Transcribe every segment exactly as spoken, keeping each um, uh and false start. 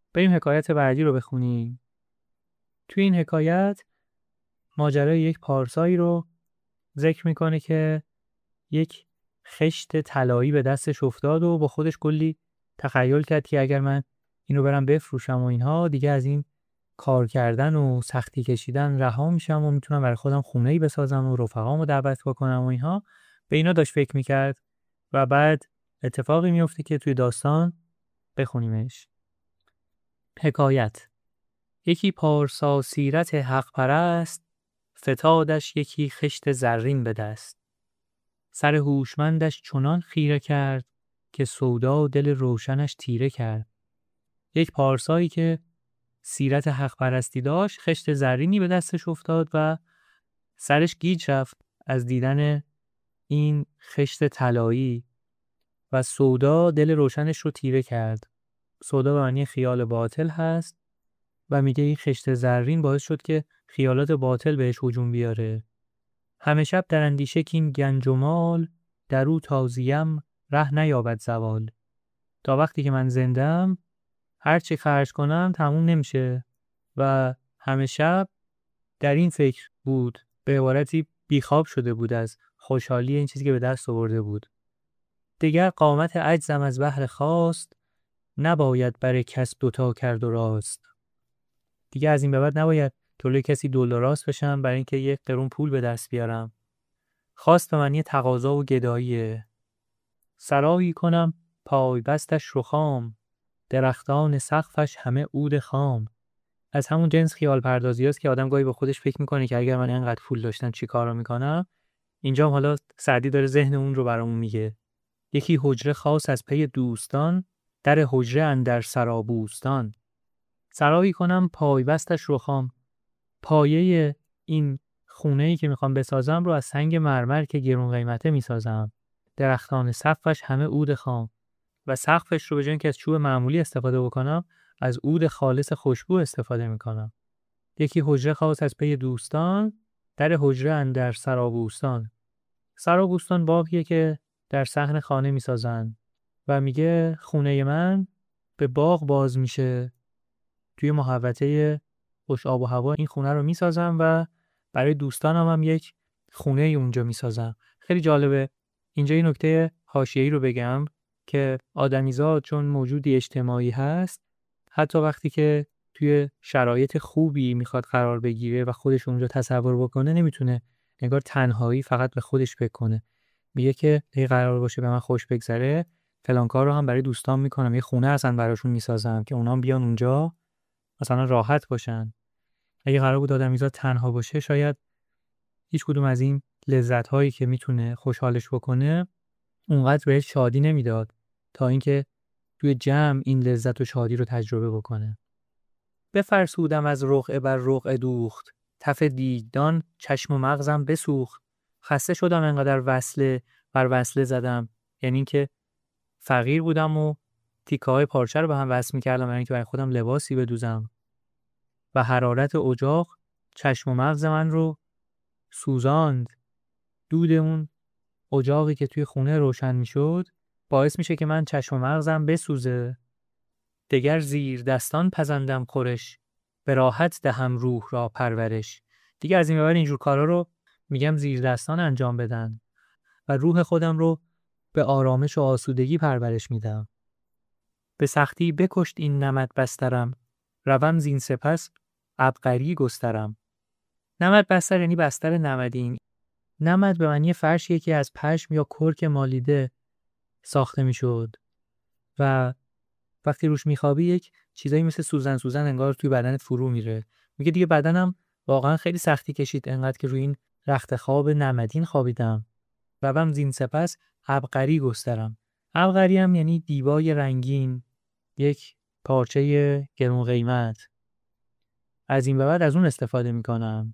بریم حکایت بعدی رو بخونیم. توی این حکایت ماجرای یک پارسایی رو ذکر میکنه که یک خشت طلایی به دستش افتاد و با خودش کلی تخیل کرد که اگر من اینو برم بفروشم و اینها دیگه از این کار کردن و سختی کشیدن رها میشم و میتونم برای خودم خونه‌ای بسازم و رفقامو دعوت بکنم و اینها. به اینا داشت فکر میکرد و بعد اتفاقی میفته که توی داستان بخونیمش. حکایت: یکی پارسا سیرت حق پرست، فتادش یکی خشت زرین به دست. سر هوشمندش چنان خیره کرد، که سودا دل روشنش تیره کرد. یک پارسایی که سیرت حق پرستی داشت، خشت زرینی به دستش افتاد و سرش گیج رفت از دیدن این خشت طلایی و سودا دل روشنش رو تیره کرد. سودا به معنی خیال باطل هست و میگه این خشت زرین باعث شد که خیالات باطل بهش هجوم بیاره. همه شب در اندیشه کین گنج و مال، درو تازیم ره نیابد زوال. تا وقتی که من زندم هر چی خرج کنم تموم نمیشه و همه شب در این فکر بود، به عبارتی بیخواب شده بود از خوشحالی این چیزی که به دست آورده بود. دیگر قامت عجزم از بهر خواست، نباید برای کس دوتا کرد و راست. دیگه از این به بعد نباید جلوی کسی دل و راست بشم برای اینکه یک قرون پول به دست بیارم. خواست به معنی تقاضا و گداییه. سرایی کنم پای بستش رخام، درختان سقفش همه عود خام. از همون جنس خیال پردازی هست که آدم گاهی با خودش فکر میکنه که اگر من اینقدر پول داشتم چی کارا میکنم. اینجا حالا سعدی داره ذهن اون رو برامون میگه. یکی حجره خاص از پی دوستان، در حجره اندر سرابوستان. سرایی کنم پای بستش رخام، پایه این خونه‌ای که میخوام بسازم رو از سنگ مرمر که گرون قیمته میسازم. درختان سقفش همه عود خام و سقفش رو به جای اینکه از چوب معمولی استفاده بکنم از عود خالص خوشبو استفاده میکنم. یکی حجره خاص از پی دوستان، در حجره اندر سرابوستان. سرابوستان باغیه که در صحن خانه میسازن و میگه خونه من به باغ باز میشه. توی محوطه خوش آب و هوا این خونه رو میسازم و برای دوستانم هم یک خونه اونجا میسازم. خیلی جالبه اینجا این نکته حاشیه‌ای رو بگم که آدمیزاد چون موجودی اجتماعی هست، حتی وقتی که توی شرایط خوبی میخواد قرار بگیره و خودش اونجا تصور بکنه، نمیتونه انگار تنهایی فقط به خودش فکر کنه. میگه که اگه قرار باشه به من خوش بگذره فلان کار رو هم برای دوستان میکنم، یه خونه اصلا براشون میسازم که اونام بیان اونجا مثلا راحت باشن. اگه قرار بود آدمیزاد تنها باشه شاید هیچ کدوم از این لذت هایی که میتونه خوشحالش بکنه اونقدر بهش شادی نمیداد تا اینکه توی جمع این لذت و شادی رو تجربه بکنه. بفرسودم از رقعه بر رقعه دوخت، تف دیگدان چشم و مغزم بسوخت. خسته شدم انقدر وصله بر وصله زدم، یعنی اینکه فقیر بودم و تیکه های پارچه رو به هم وصل می‌کردم برای اینکه برای خودم لباسی بدوزم و حرارت اجاق چشم و مغز من رو سوزاند. دود اون اجاقی که توی خونه روشن میشد باعث میشه که من چشم و مغزم بسوزه. دگر زیر دستان پزندم خورش، به راحت دهم روح را پرورش. دیگه از این به بعد اینجور کارا رو میگم زیر دستان انجام بدن و روح خودم رو به آرامش و آسودگی پرورش میدم. به سختی بکشت این نمد بسترم، روم زین سپس عبقری گسترم. نمد بستر یعنی بستر نمدین. نمد به معنی فرشیه که از پشم یا کرک مالیده ساخته میشد و وقتی روش میخوابی یک چیزایی مثل سوزن سوزن انگار توی بدنت فرو میره. میگه دیگه بدنم واقعا خیلی سختی کشید انقدر که روی این رخت خواب نمدین خوابیدم. روم زین سپس عبقری گسترم. عبقری هم یعنی دیبای رنگین، یک پارچه گرون قیمت. از این به بعد از اون استفاده میکنم.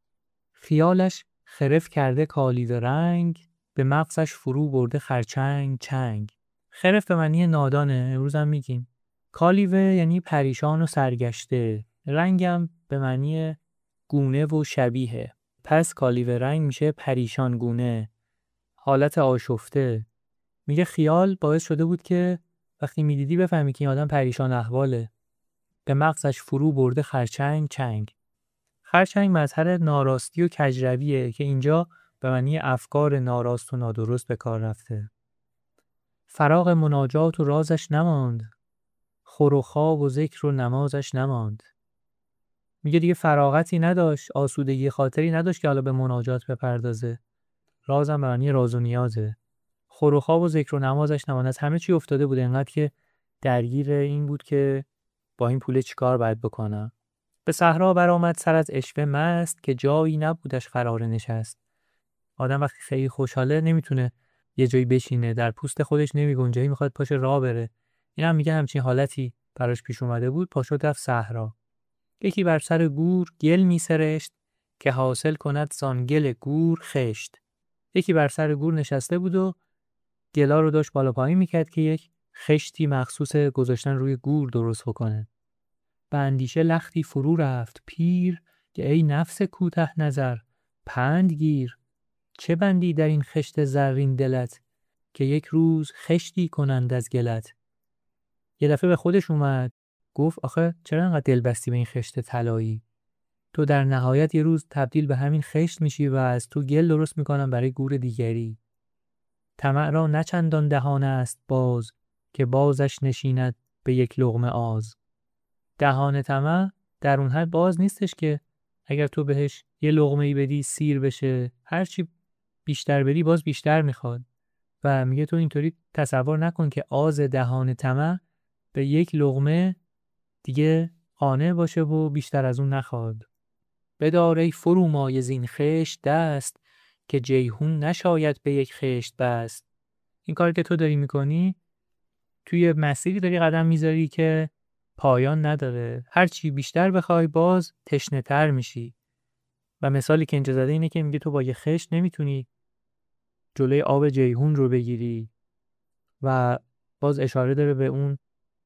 خیالش خرف کرده کالیو رنگ، به مغزش فرو برده خرچنگ چنگ. خرف به معنی نادانه، امروز هم میگیم. کالیوه یعنی پریشان و سرگشته. رنگم به معنی گونه و شبیه. پس کالیو رنگ میشه پریشان گونه، حالت آشفته. میگه خیال باعث شده بود که وقتی میدیدی بفهمی که این آدم پریشان احواله. به مغزش فرو برده خرچنگ چنگ. خرچنگ مظهر ناراستی و کجرویه که اینجا به معنی افکار ناراست و نادرست به کار رفته. فراغ مناجات و رازش نماند، خور و خواب و ذکر و نمازش نماند. میگه دیگه فراغتی نداشت، آسودگی خاطری نداشت که حالا به مناجات بپردازه. رازم به معنی راز و نیازه. خور و خواب و ذکر و نمازش نماند. از همه چی افتاده بود، انقدر که درگیر این بود که با این پول چیکار باید بکنم. به صحرا برآمد سر از عشوه مست، که جایی نبودش قرار نشست. آدم وقتی خیلی خوشحاله نمیتونه یه جایی بشینه، در پوست خودش نمیگنجه، میخواد پاشه راه بره. این هم میگه همچین حالتی براش پیش اومده بود، پاشو رفت صحرا. یکی بر سر گور گل میسرشت، که حاصل کند زان گل گور خشت. یکی بر سر گور نشسته بود و گلا رو داشت بالا پایین میکرد که یک خشتی مخصوص گذاشتن روی گور درست بکنه. به اندیشه لختی فرو رفت پیر، که ای نفس کوته نظر پند گیر. چه بندی در این خشت زرین دلت، که یک روز خشتی کنند از گلت. یه دفعه به خودش اومد، گفت آخه چرا انقدر دل بستی به این خشت طلایی؟ تو در نهایت یه روز تبدیل به همین خشت میشی و از تو گل درست میکنم برای گور دیگری. طمع را نه چندان دهانه است باز، که بازش نشیند به یک لقمه آز. دهان طمع در اون حد باز نیستش که اگر تو بهش یه لقمه ای بدی سیر بشه، هرچی بیشتر بدی باز بیشتر میخواد. و میگه تو اینطوری تصور نکن که آز دهان طمع به یک لقمه دیگه قانع باشه و بیشتر از اون نخواد. بدار ای فرومایه زین خشت دست، که جیحون نشاید به یک خشت بست. این کاری که تو داری میکنی توی مسیری داری قدم میذاری که پایان نداره. هرچی بیشتر بخوای باز تشنه تر میشی. و مثالی که اینجا زده اینه که میگه تو با یه خشت نمیتونی جلوی آب جیحون رو بگیری. و باز اشاره داره به اون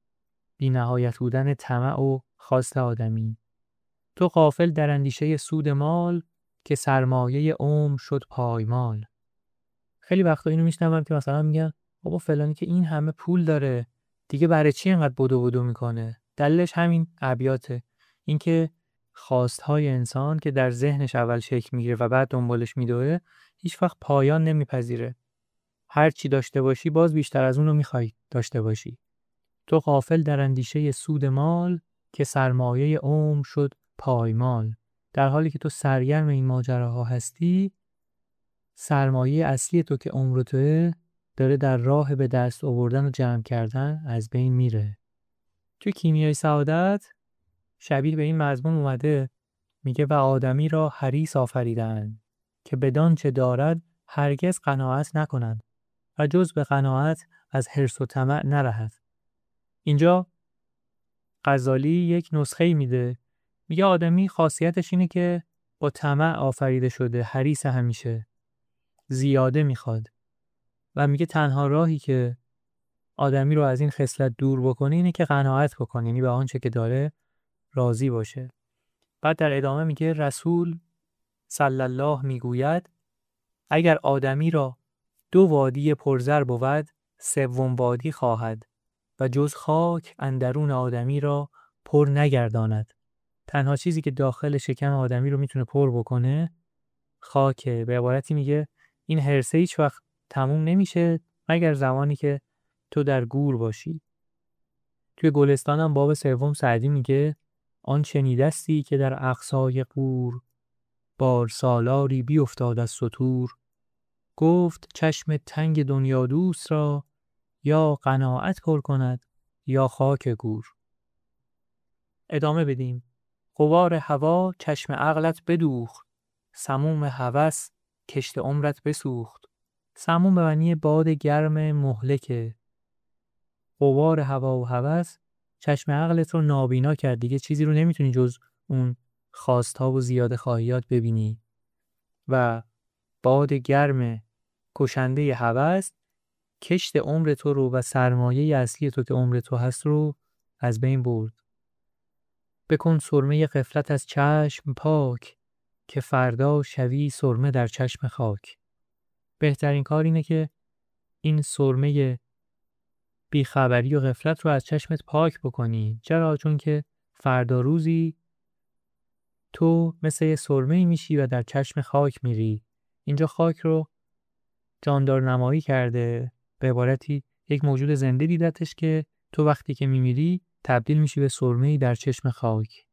بی نهایت بودن طمع و خواست آدمی. تو غافل در اندیشه سود مال، که سرمایه عمر شد پایمال. خیلی وقتا اینو میشنوم که مثلا میگن بابا فلانی که این همه پول داره دیگه برای چی اینقدر بدو بدو میکنه؟ دلیلش همین ابیاته. اینکه خواستهای انسان که در ذهنش اول شکل میگیره و بعد دنبالش میدوه هیچ وقت پایان نمیپذیره. هر چی داشته باشی باز بیشتر از اون رو میخوای داشته باشی. تو غافل در اندیشه سود مال، که سرمایه عمر شد پایمال. در حالی که تو سرگرم این ماجراها هستی، سرمایه اصلی تو که عمر توه داره در راه به دست آوردن و جمع کردن از بین میره. توی کیمیای سعادت شبیه به این مضمون اومده، میگه و آدمی را حریص آفریدند، که بدان چه دارد هرگز قناعت نکنند و جز به قناعت از حرص و طمع نرهد. اینجا غزالی یک نسخه میده، میگه آدمی خاصیتش اینه که با طمع آفریده شده، حریص همیشه، زیاده میخواد. و میگه تنها راهی که آدمی رو از این خصلت دور بکنه اینه که قناعت بکنه، یعنی به آنچه که داره راضی باشه. بعد در ادامه میگه رسول صلی الله میگوید اگر آدمی را دو وادی پرزر بود، سوم وادی خواهد و جز خاک اندرون آدمی را پر نگرداند. تنها چیزی که داخل شکم آدمی رو میتونه پر بکنه خاکه. به عبارتی میگه این حرصه هیچ وقت تموم نمیشه مگر زمانی که تو در گور باشی. توی گلستان هم باب سوم سعدی میگه آن شنیدستی که در اقصای قور، بار سالاری بی افتاد از سطور. گفت چشم تنگ دنیا دوست را، یا قناعت پر کند یا خاک گور. ادامه بدیم. غبار هوا چشم عقلت بدوخت، سموم هوس کشت عمرت بسوخت. سموم به معنی باد گرم مهلکه. غبار هوا و هوس چشم عقلت رو نابینا کرد، دیگه چیزی رو نمیتونی جز اون خواستها و زیاده خواهیات ببینی. و باد گرم کشنده هوس کشت عمر تو رو و سرمایه اصلی تو که عمر تو هست رو از بین برد. بکن سرمه غفلت از چشم پاک، که فردا شوی سرمه در چشم خاک. بهترین کار اینه که این سرمه بیخبری و غفلت رو از چشمت پاک بکنی. چرا؟ چون که فردا روزی تو مثل یه سرمه‌ای میشی و در چشم خاک میری. اینجا خاک رو جاندار نمایی کرده، به عبارتی یک موجود زنده دیدتش که تو وقتی که میمیری تبدیل میشی به سرمه‌ای در چشم خاک.